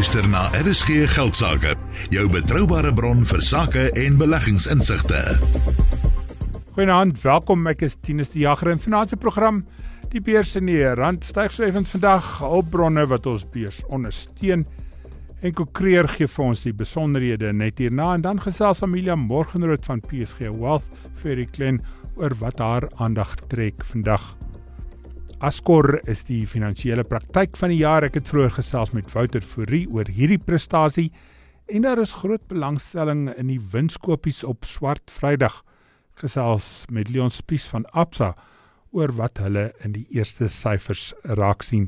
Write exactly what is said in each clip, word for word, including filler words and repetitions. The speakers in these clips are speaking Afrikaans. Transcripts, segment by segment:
luister na R S G Geldsaake, jou betroubare bron vir sake en beleggingsinsigte. Goeienaand, welkom, ek is Tinus die Jager in vanaand se program. Die beurs in die rand styg swywend vandag, hulpbronne wat ons beurs ondersteun. En Kreer gee vir ons die besonderhede net hierna en dan gesels Amelia Morgenrood van P S G Wealth vir die klein oor wat haar aandag trek vandag. Ascor is die finansiële praktyk van die jaar. Ek het vroeër gesels met Wouter Fourie oor hierdie prestasie en daar is groot belangstelling in die winskopies op Swart Vrydag. Gesels met Leon Spies van Absa oor wat hulle in die eerste syfers raak sien.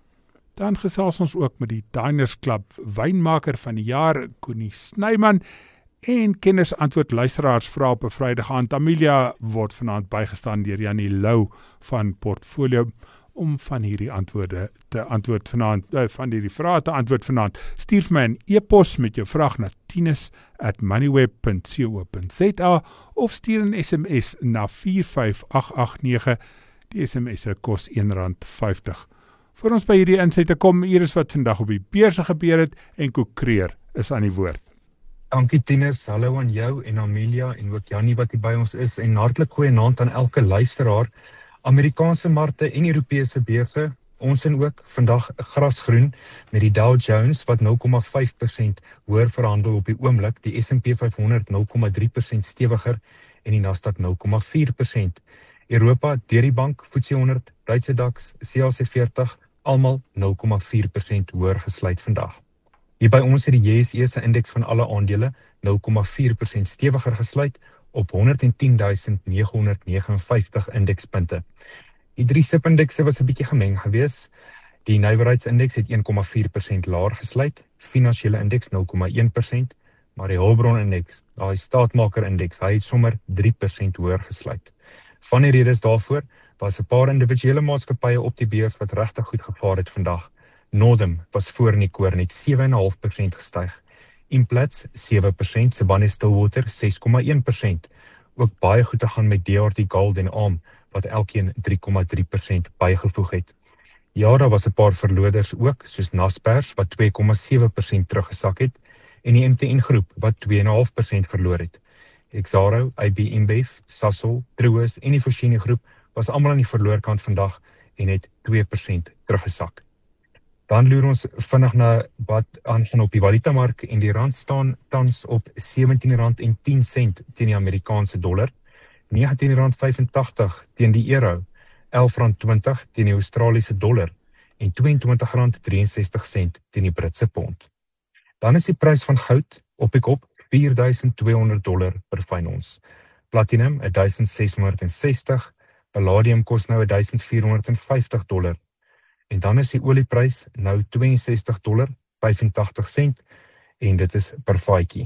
Dan gesels ons ook met die Diners Club wynmaker van die jaar, Koenie Snyman, en kenners antwoord luisteraars vra op 'n Vrydag aand. Amelia word vanaand bygestaan deur Janie Lou van Portfolio om van hierdie antwoorde te antwoord vanaand, uh, van hierdie vrae te antwoord vanaand. Stuur vir my 'n e-pos met jou vraag na tinus at moneyweb punt co punt za of stuur 'n S M S na vier vyf agt agt nege. Die S M S kos een rand vyftig. Voor ons by hierdie insette kom, hier is wat vandag op die beurse gebeur het en Kreer is aan die woord. Dankie Tinus, hallo aan jou en Amelia en ook Jannie wat hier by ons is en hartlik goeienaand aan elke luisteraar. Amerikaanse markte en Europese beurse, ons en ook vandag grasgroen met die Dow Jones wat nul komma vyf persent hoër verhandel op die oomblik, die S en P vyfhonderd nul komma drie persent stewiger en die Nasdaq nul komma vier persent. Europa, deur die bank, F T S E honderd, Duitse DAX, C A C veertig, almal nul komma vier persent hoër gesluit vandag. Hier by ons het die J S E se indeks van alle aandele nul komma vier persent stewiger gesluit op honderd en tien duisend nege honderd vyf en vyftig indekspunte. Die drie S I P-indekse was 'n bietjie gemeng geweest. Die nywerheidsindeks het een komma vier persent laer gesluit, finansiële indeks nul komma een persent, maar die hulpbronindeks, daai staatmakerindeks, hy het sommer drie persent hoër gesluit. Van die redes daarvoor was 'n paar individuele maatskappye op die beurs wat regtig goed gevaar het vandag. Northam was voor in die koor net sewe komma vyf persent gestyg. Implats sewe persent, Sibanye-Stillwater ses komma een persent. Ook baie goed te gaan met D R T Gold en ARM wat elkeen drie komma drie persent bygevoeg het. Ja, daar was 'n paar verloders ook, soos Naspers wat twee komma sewe persent teruggesak het en die M T N groep wat twee komma vyf persent verloor het. Exxaro, I B InBev, Sasol, Truworths en die Foschini groep was almal aan die verloorkant vandag en het twee persent teruggesak. Dan loer ons vinnig na wat aangaan op die valutamark en die rand staan tans op sewentien rand en tien sent teen die Amerikaanse dollar, negentien rand vyfentagtig teen die euro, elf rand twintig teen die Australiese dollar en twee en twintig rand ses drie sent teen die Britse pond. Dan is die prys van goud op die kop vier duisend twee honderd dollar per fyn ons. Platinum duisend ses honderd sestig, palladium kos nou duisend vier honderd vyftig dollar. En dan is die olieprys nou ses twee dollar vyfentagtig sent en dit is per vatjie.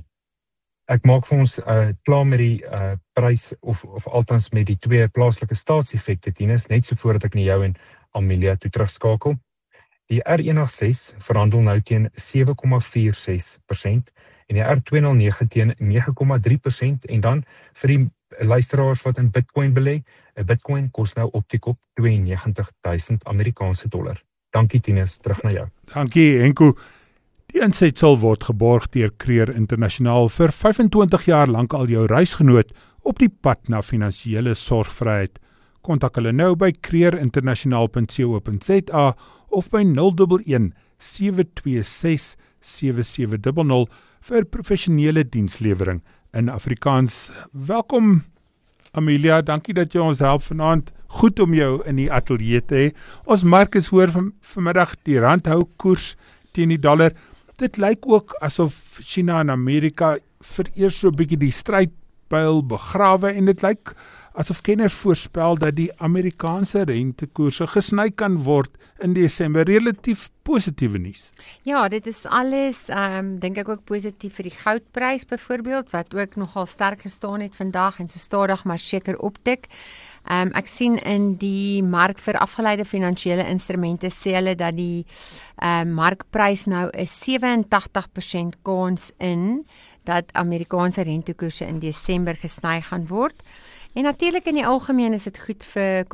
Ek maak vir ons uh, klaar met die uh, prys of of althans met die twee plaaslike staatseffekte Tinus, net so voordat ek na jou en Amelia toe terugskakel. Die R een agt ses verhandel nou teen sewe komma vyf ses persent en die R twee nul nege teen nege komma drie persent en dan vir die luisteraars wat in Bitcoin belê, 'n Bitcoin kos nou op die kop twee en negentig duisend Amerikaanse dollar. Dankie Tinus, terug na jou. Dankie Henko. Die insetsel word geborg deur Kreer Internasionaal vir vyfentwintig jaar lank al jou reisgenoot op die pad na finansiële sorgvryheid. Kontak hulle nou by kreer internasionaal punt co punt za of by nul een een sewe twee ses sewe sewe nul nul vir professionele dienslewering in Afrikaans. Welkom Amelia, dankie dat jy ons help vanaand. Goed om jou in die ateljee te hê. Ons mark is hoor van, vanmiddag die rand hou koers teen die dollar. Dit lyk ook asof China en Amerika vir eers so 'n bietjie die strydpyl begrawe en dit lyk asof kenners voorspel dat die Amerikaanse rentekoerse gesny kan word in Desember. Relatief positiewe nuus. Ja, dit is alles, um, dink ek ook positief vir die goudprys byvoorbeeld, wat ook nogal sterk gestaan het vandag en so stadig maar seker optik. Um, ek sien in die mark vir afgeleide finansiële instrumente sê hulle dat die um, markprys nou 'n sewe en tagtig persent kans in dat Amerikaanse rentekoerse in Desember gesny gaan word. En natuurlik in die algemeen is dit goed vir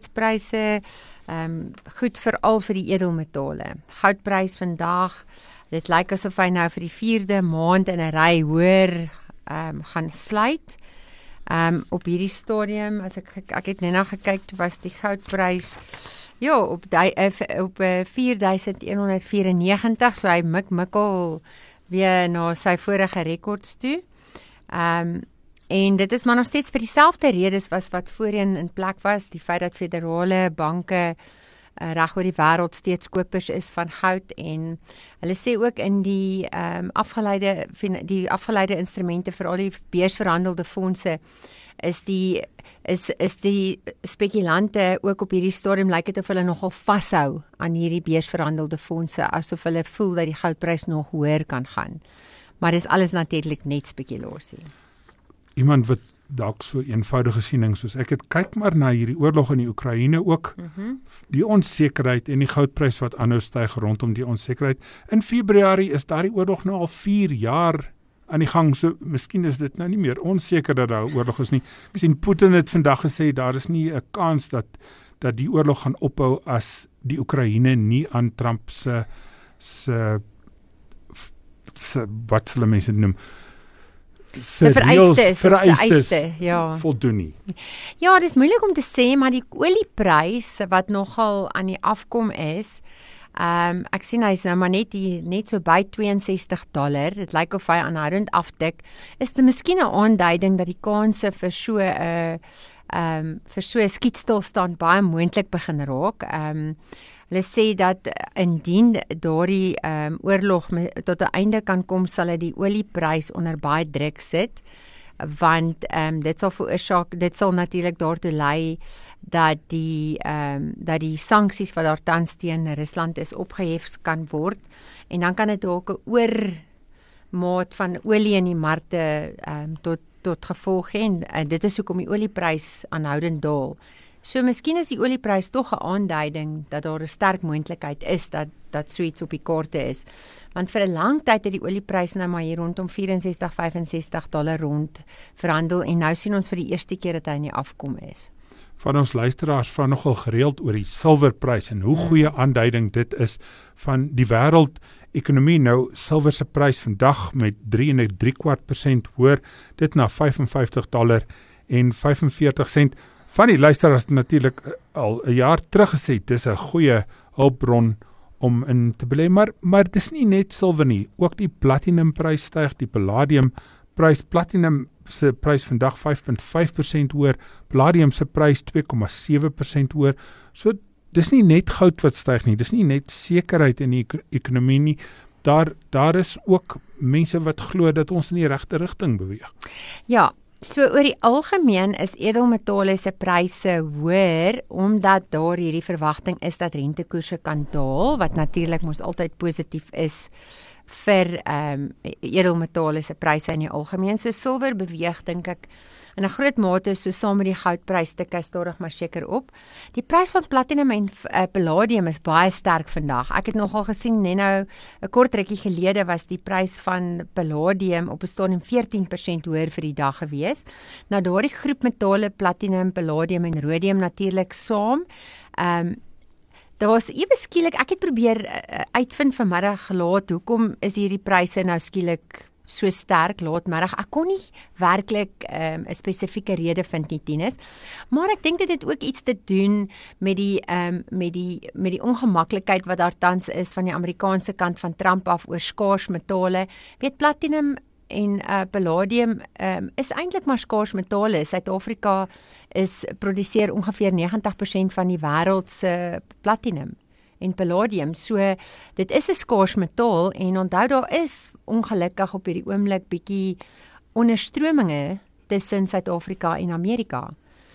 kommoditeitspryse, um, goed veral vir die edelmetale. Goudprys vandag Dit lyk asof hy nou vir die vierde maand in 'n ry hoër um, gaan sluit. Um, op hierdie stadium, as ek ek het net nou gekyk, was die goudprys ja op die, op vier duisend een honderd vyf en negentig, so hy mik mikkel weer na sy vorige rekords toe. Um, en dit is maar nog steeds vir dieselfde redes was wat voorheen in plek was, die feit dat federale banke uh, reg oor die wêreld steeds kopers is van goud, en hulle sê ook in die um, afgeleide die afgeleide instrumente vir al die beursverhandelde fondse is die is is die spekulante ook op hierdie stadium lyk dit of hulle nogal vashou aan hierdie beursverhandelde fondse, asof hulle voel dat die goudprys nog hoër kan gaan. Maar dis alles natuurlik net spekulasie. Iemand wat dalk so eenvoudige siening soos ek het, kyk maar na hierdie oorlog in die Oekraïne ook, mm-hmm. die onsekerheid en die goudprys wat aanhou styg rondom die onsekerheid. In Februarie is daardie oorlog nou al vier jaar aan die gang, so miskien is dit nou nie meer onseker dat daar 'n oorlog is nie. Ek sien Putin het vandag gesê daar is nie 'n kans dat dat die oorlog gaan ophou as die Oekraïne nie aan Trump se se, se wat sal mense noem se vereistes, vereistes ja. voldoen nie. Ja, dit is moeilik om te sê, maar die olieprys wat nogal aan die afkom is, Um, ek sien hy is nou maar net hier, net so by twee en sestig dollar, dit lyk of hy aanhoudend aftik, is dit miskien 'n aanduiding dat die kanse vir so 'n uh, um, vir so 'n skietstilstand baie moontlik begin raak. Um, hulle sê dat indien daardie um, oorlog tot 'n einde kan kom, sal dit die olieprys onder baie druk sit, want um, dit sal veroorsaak, dit sal natuurlik daartoe lei dat die um, dat die sanksies wat daar tans teen Rusland is opgehef kan word, en dan kan dit dalk 'n oormaat van olie in die markte um, tot tot gevolg hê, en uh, dit is hoekom die olieprys aanhoudend daal. So miskien is die olieprys tog 'n aanduiding dat daar 'n sterk moontlikheid is dat dat so iets op die kaarte is. Want vir 'n lang tyd het die olieprys nou maar hier rondom vierensestig, vyfensestig dollar rond verhandel, en nou sien ons vir die eerste keer dat hy in die afkom is. Van ons luisteraars vra nogal gereeld oor die silwerprys en hoe goeie aanduiding dit is van die wêreldekonomie. Nou, silwer se prys vandag met drie en 'n drie kwart persent hoër, dit na vyf en vyftig dollar en vyf en veertig sent. Van die luisteraars natuurlik al 'n jaar terug gesê, dis 'n goeie hulpbron om in te belê, maar maar dis nie net silwer nie, ook die platinumprys styg, die palladiumprys, platinum se prys vandag vyf komma vyf persent hoër, palladium se prys twee komma sewe persent hoër. So dis nie net goud wat styg nie, dis nie net sekerheid in die ekonomie nie. Daar daar is ook mense wat glo dat ons in die regte rigting beweeg. Ja, so oor die algemeen is edelmetale se pryse hoër omdat daar hierdie verwagting is dat rentekoerse kan daal, wat natuurlik mos altyd positief is vir um, edelmetale se pryse in die algemeen. So silwer beweeg, dink ek, in 'n groot mate so saam met die goudprys tik hy stadig maar seker op. Die prys van platinum en uh, palladium is baie sterk vandag. Ek het nogal gesien, net nou 'n kort rukkie gelede was die prys van palladium op 'n stadium veertien persent hoër vir die dag gewees. Nou daardie groep metale, platinum, palladium en rhodium natuurlik saam. Ehm um, Daar was ewe skielik, ek het probeer uh, uitvind vanmiddag laat, hoekom is hierdie pryse nou skielik so sterk laatmiddag. Ek kon nie werklik 'n um, spesifieke rede vind nie, Tinus, maar ek dink dit het ook iets te doen met die um, met die met die ongemaklikheid wat daar tans is van die Amerikaanse kant van Trump af oor skaars metale. Weet, platinum en uh, palladium um, is eintlik maar skaars metale. Suid-Afrika is produseer ongeveer negentig persent van die wêreld se platinum en palladium. So dit is 'n skaars metaal, en onthou daar is ongelukkig op hierdie oomblik bietjie onderstrominge tussen Suid-Afrika en Amerika.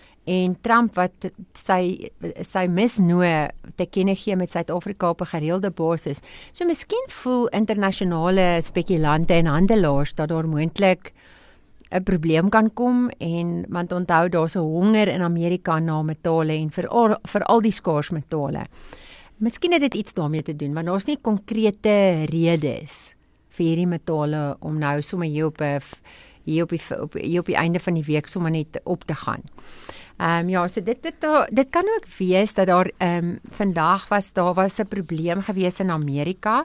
En Trump wat sy sy misnoë te kenne gee met Suid-Afrika op 'n gereelde basis. So miskien voel internasionale spekulante en handelaars dat daar moontlik 'n probleem kan kom, en want onthou daar's 'n honger in Amerika na metale en veral veral die skaars metale. Miskien het dit iets daarmee te doen, want daar's nie konkrete redes vir hierdie metale om nou sommer hier op 'n hier op die op, hier op die einde van die week sommer net op te gaan. Ehm um, ja, so dit dit dit kan ook wees dat daar ehm um, vandag was daar was 'n probleem gewees in Amerika.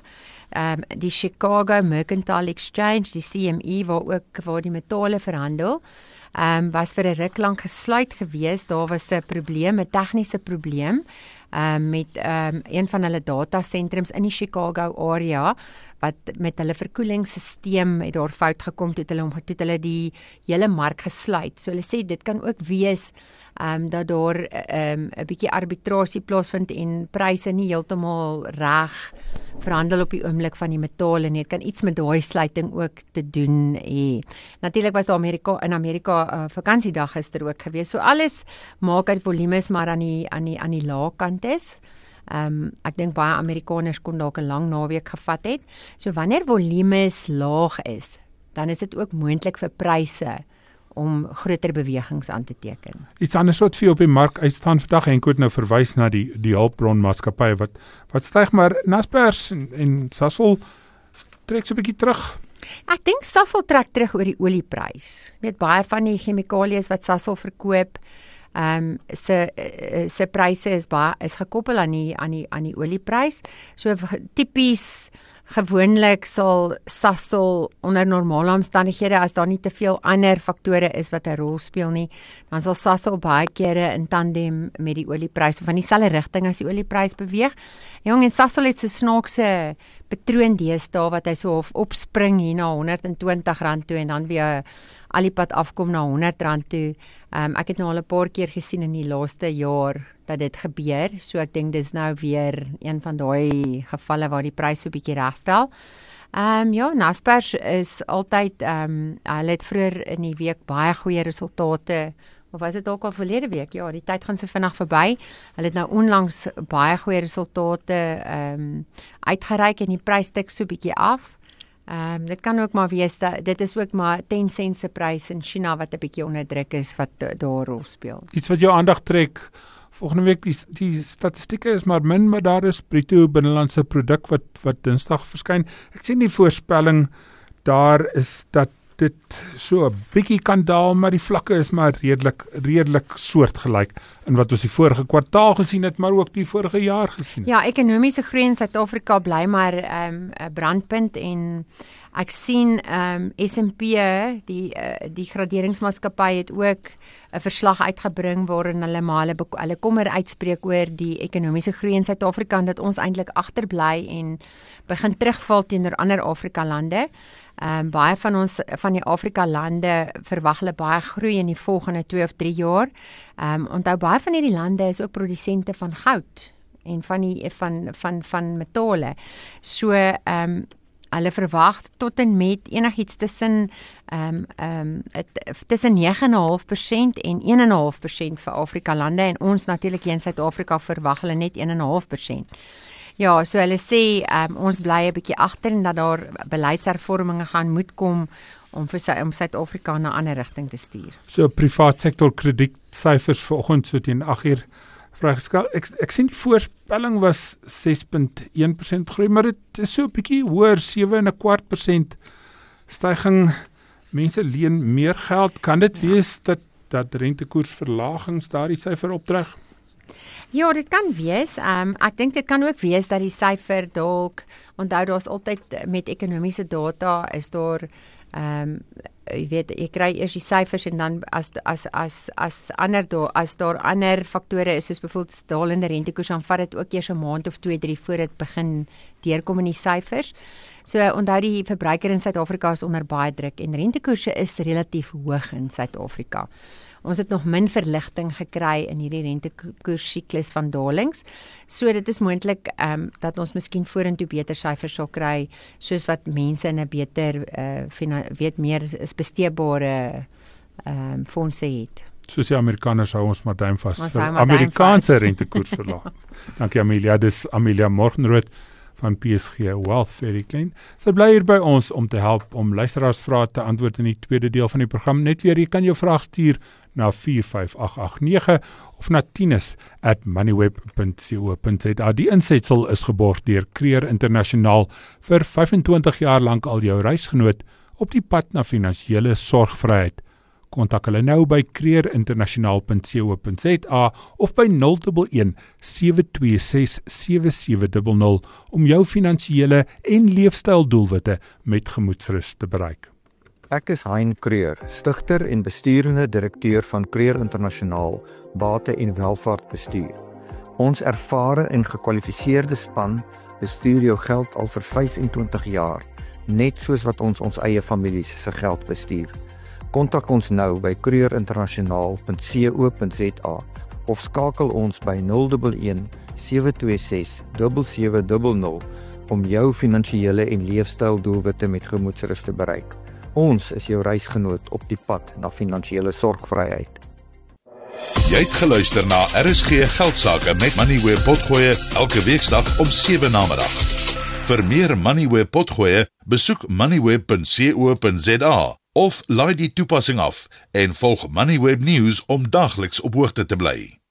um, die Chicago Mercantile Exchange, die C M E, waar ook waar die metale verhandel, um, was vir 'n ruk lank gesluit gewees. Daar was 'n probleem, 'n tegniese probleem, um, met um, een van hulle datasentrums in die Chicago area, wat met hulle verkoelingsstelsel het daar fout gekom, toe hulle omgetoet hulle die hele mark gesluit. So hulle sê dit kan ook wees um, dat daar 'n um, bietjie arbitrasie plaasvind en pryse nie heeltemal reg verhandel op die oomblik van die metale nie. Dit kan iets met daai sluiting ook te doen hê. Natuurlik was daar Amerika in Amerika uh, vakansiedag gister ook gewees. So alles maak uit volumes maar aan die aan die aan die lae kant is. Um, ek dink baie Amerikaners kon dalk 'n lang naweek gevat het. So wanneer volumes laag is, dan is dit ook moontlik vir pryse om groter bewegings aan te teken. Iets anders wat vir op die mark uitstaan vandag, en ek het nou verwys na die die hulpbronmaatskappye wat wat styg, maar Naspers en, en Sasol trek so 'n bietjie terug. Ek dink Sasol trek terug oor die olieprys. Jy weet baie van die chemikalieë wat Sasol verkoop, ehm um, se se pryse is baie is gekoppel aan die aan die aan die olieprys. So tipies gewoonlik sal Sasol onder normale omstandighede, as daar nie te veel ander faktore is wat 'n rol speel nie, dan sal Sasol baie kere in tandem met die olieprys of van dieselfde rigting as die olieprys beweeg. Jong, en Sasol het so snaakse patroon deesdae wat hy so opspring hier na honderd en twintig rand toe en dan weer al die pad afkom na honderd rand toe. Um, ek het nou al 'n paar keer gesien in die laaste jaar dat dit gebeur, so ek dink dis nou weer een van daai gevalle waar die prys so 'n bietjie regstel. Ehm um, ja, Naspers is altyd ehm um, hulle het vroeër in die week baie goeie resultate, of was dit ook al verlede week? Ja, die tyd gaan so vinnig verby. Hulle het nou onlangs baie goeie resultate ehm um, uitgereik en die prys tik so 'n bietjie af. Ehm um, dit kan ook maar wees dat dit is ook maar ten sent se prys in China wat 'n bietjie onder druk is wat daar 'n rol speel. Iets wat jou aandag trek volgende week, die, die statistieke is maar min, maar daar is bruto binnelandse produk wat wat Dinsdag verskyn. Ek sien die voorspelling daar is dat dit so 'n bietjie kan daal, maar die vlakke is maar redelik redelik soortgelyk in wat ons die vorige kwartaal gesien het, maar ook die vorige jaar gesien het. Ja, ekonomiese groei in Suid-Afrika bly maar 'n um, brandpunt en ek sien um, S en P, die uh, die graderingsmaatskappy het ook 'n verslag uitgebring waarin hulle maar hulle, hulle kommer uitspreek oor die ekonomiese groei in Suid-Afrika en dat ons eintlik agterbly en begin terugval teenoor ander Afrika lande. Um, baie van ons van die Afrika lande verwag hulle baie groei in die volgende twee of drie jaar. Um, onthou baie van hierdie lande is ook produsente van goud en van die van van van metale. So ehm um, hulle verwag tot en met enigiets tussen ehm um, ehm um, tussen nege komma vyf persent en een komma vyf persent vir Afrika lande en ons natuurlik hier in Suid-Afrika verwag hulle net een komma vyf persent. Ja, so hulle sê um, ons bly 'n bietjie agter en dat daar beleidshervorminge gaan moet kom om vir sy, om Suid-Afrika na 'n ander rigting te stuur. So privaat sektor kredietsyfers vanoggend so teen agt uur vraagskal. Ek ek sien die voorspelling was ses komma een persent groei, maar dit is so 'n bietjie hoër, sewe komma vyf persent stygings. Mense leen meer geld. Kan dit ja. wees dat dat rentekoersverlagings daardie syfer opdreg? Ja, dit kan wees. Um, ek dink dit kan ook wees dat die syfer dalk, onthou daar's altyd met ekonomiese data is daar ehm um, jy weet jy kry eers die syfers en dan as as as as ander daar as daar ander faktore is soos byvoorbeeld dalende rentekoers, dan vat dit ook eers 'n maand of twee drie voor dit begin deurkom in die syfers. So onthou die verbruiker in Suid-Afrika is onder baie druk en rentekoerse is relatief hoog in Suid-Afrika. Ons het nog min verligting gekry in hierdie rentekoersiklus van dalings. So dit is moontlik ehm um, dat ons miskien vorentoe beter syfers sal kry, soos wat mense in 'n beter uh, weet meer is besteedbare ehm um, fondse het. Soos die Amerikaners hou ons maar duim vas vir Amerikaanse rentekoersverlaging. Dankie Amelia, dis Amelia Morgenrood van P S G Wealth Very Klein. Sy bly hier by ons om te help om luisteraarsvrae te antwoord in die tweede deel van die program. Net weer, jy kan jou vraag stuur na vier vyf agt agt nege of na tinus at moneyweb punt co punt za. Die insetsel is geborg deur Creer Internasionaal vir vyf en twintig jaar lank al jou reisgenoot op die pad na finansiële sorgvryheid. Kontak hulle nou by creerinternasionaal punt co punt za of by nul een een sewe twee ses sewe sewe nul nul om jou finansiële en leefstyldoelwitte met gemoedsrus te bereik. Ek is Hein Kreur, stigter en besturende direkteur van Kreur Internasionaal Bate en Welvaartbestuur. Ons ervare en gekwalifiseerde span bestuur jou geld al vir vyf en twintig jaar, net soos wat ons ons eie families se geld bestuur. Kontak ons nou by creerinternasionaal punt co punt za of skakel ons by nul een een sewe twee ses sewe sewe nul nul om jou finansiële en leefstyldoelwitte met gemoedsrus te bereik. Ons is jou reisgenoot op die pad na finansiële sorgvryheid. Jy het geluister na R S G Geldsaake met Moneyweb Potgoe elke weeksdag om sewe namiddag. Vir meer Moneyweb Potgoe, besoek moneyweb punt co punt za of laai die toepassing af en volg Moneyweb News om daagliks op hoogte te bly.